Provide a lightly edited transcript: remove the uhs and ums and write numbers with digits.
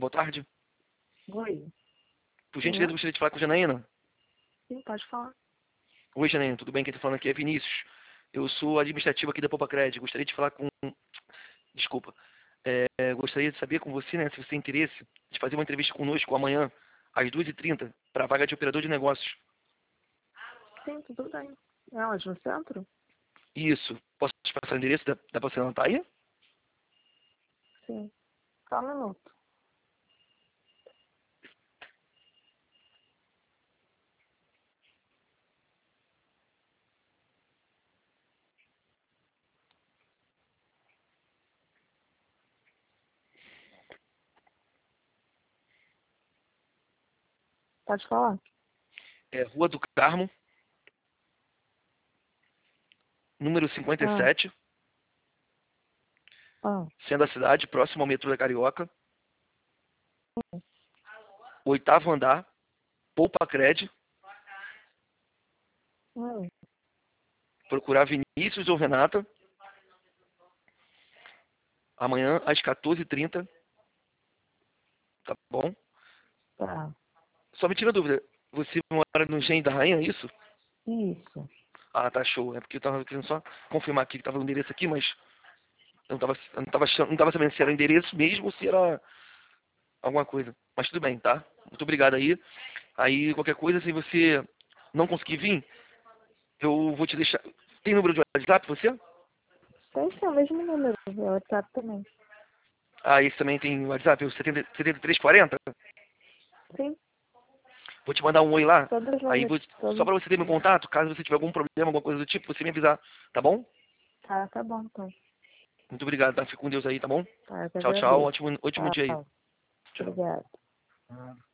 boa tarde. Oi. Por Quem gentileza, é? gostaria de falar com a Janaína. Sim, pode falar. Oi, Janaína, tudo bem? Quem está falando aqui é Vinícius. Eu sou administrativo aqui da Poupa Gostaria de falar com... Desculpa. Gostaria de saber com você, né, se você tem interesse de fazer uma entrevista conosco amanhã, às 2h30, para a vaga de operador de negócios. Sim, tudo bem. É onde? No centro? Isso. Posso te passar o endereço? Dá para você anotar aí? Sim. Só um minuto. Pode falar? É Rua do Carmo, número Ah, 57, ah. sendo a cidade, próximo ao metrô da Carioca, 8º andar, Poupa Cred, Hum, procurar Vinícius ou Renata, amanhã às 14h30, tá bom? tá. Só me tira a dúvida, você mora no Engenho da Rainha, é isso? Isso. Ah, tá show. É porque eu tava querendo só confirmar aqui que tava o endereço aqui, mas eu não tava sabendo se era o endereço mesmo ou se era alguma coisa. Mas tudo bem, tá? Muito obrigado aí. Aí, qualquer coisa, se você não conseguir vir, eu vou te deixar. Tem número de WhatsApp você? Tem sim, o mesmo número. É o WhatsApp também. Ah, esse também tem WhatsApp, o 7340. Sim, Vou te mandar um oi lá. todos os Aí, números. só Todos. pra você ter meu contato, caso você tiver algum problema, alguma coisa do tipo, você me avisar, tá bom? Tá bom, então. Muito obrigado, tá? Fica com Deus aí, tá bom? Tá, eu que Tchau, tchau. agradeço. Ótimo dia aí. Tchau. Tchau. Obrigada.